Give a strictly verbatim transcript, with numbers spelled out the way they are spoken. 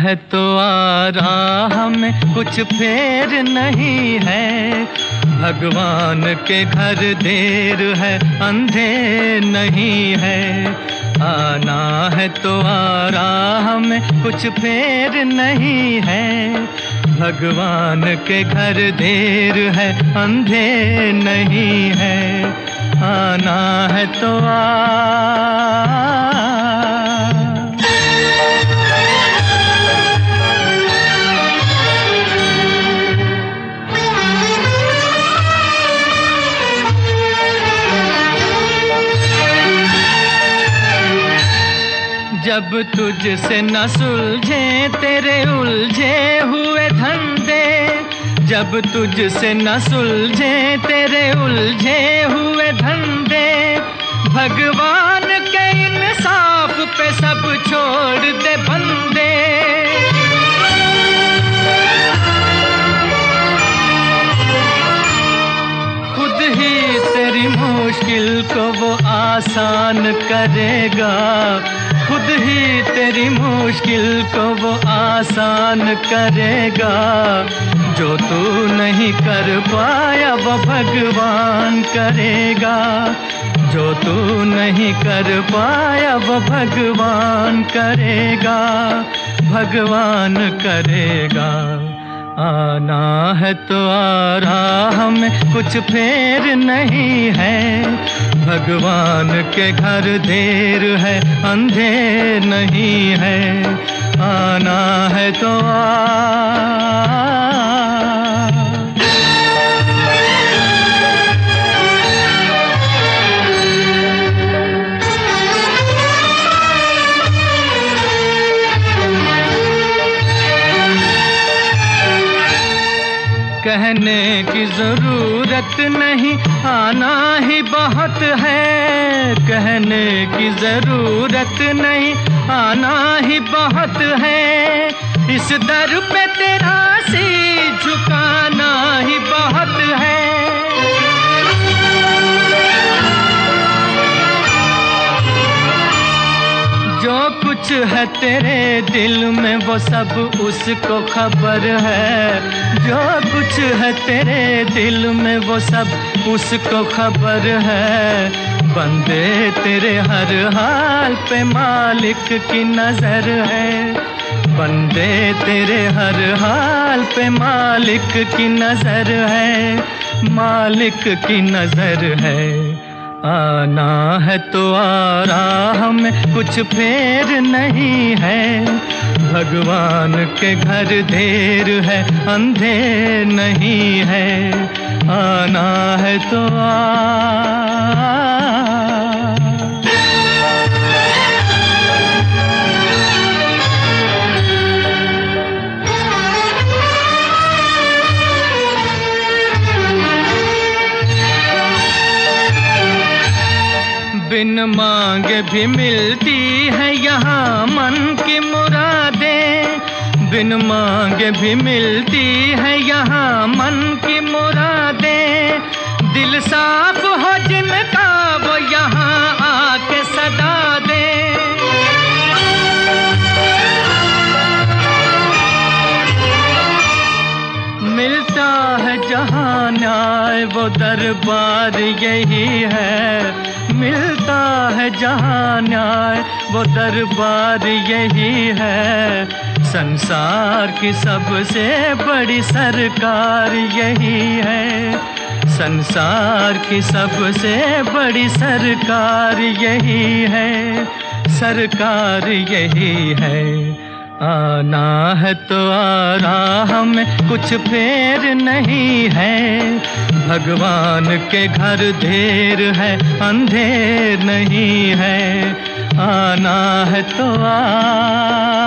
है तो आ राह में कुछ फेर नहीं है। भगवान के घर देर है अंधे नहीं है। आना है तो आ राह में कुछ फेर नहीं है। भगवान के घर देर है अंधे नहीं है। आना है तो आ। जब तुझसे न सुलझे तेरे उलझे हुए धंधे, जब तुझसे न सुलझे तेरे उलझे हुए धंधे, भगवान के इंसाफ पे सब छोड़ दे बंदे। खुद ही तेरी मुश्किल को वो आसान करेगा, खुद ही तेरी मुश्किल को वो आसान करेगा। जो तू नहीं कर पाया वो भगवान करेगा, जो तू नहीं कर पाया वो भगवान करेगा, भगवान करेगा। आना है तो आ राह में कुछ फेर नहीं है। भगवान के घर देर है अंधे नहीं है। आना है तो आ। कहने की जरूरत नहीं आना ही बहुत है, कहने की जरूरत नहीं आना ही बहुत है। इस दर पे तेरा सिर झुकाना ही बहुत है। जो कुछ है तेरे दिल में वो सब उसको खबर है, जो कुछ है तेरे दिल में वो सब उसको खबर है। बंदे तेरे हर हाल पे मालिक की नजर है, बंदे तेरे हर हाल पे मालिक की नजर है, मालिक की नजर है। आना है तो आ राह में कुछ फेर नहीं है। भगवान के घर देर है अंधे नहीं है। आना है तो आ। बिन मांगे भी मिलती है यहाँ मन की मुरादें, बिन मांगे भी मिलती है यहाँ मन की मुरादें। दिल साफ हो जिनका वो यहाँ आके सदा दे। मिलता है जहाँ न्याय वो दरबार यही है, मिलता है जहाँ न्याय वो दरबार यही है। संसार की सबसे बड़ी सरकार यही है, संसार की सबसे बड़ी सरकार यही है, सरकार यही है। आना है तो आ राह में कुछ फेर नहीं है। भगवान के घर देर है अंधेर नहीं है। आना है तो आ।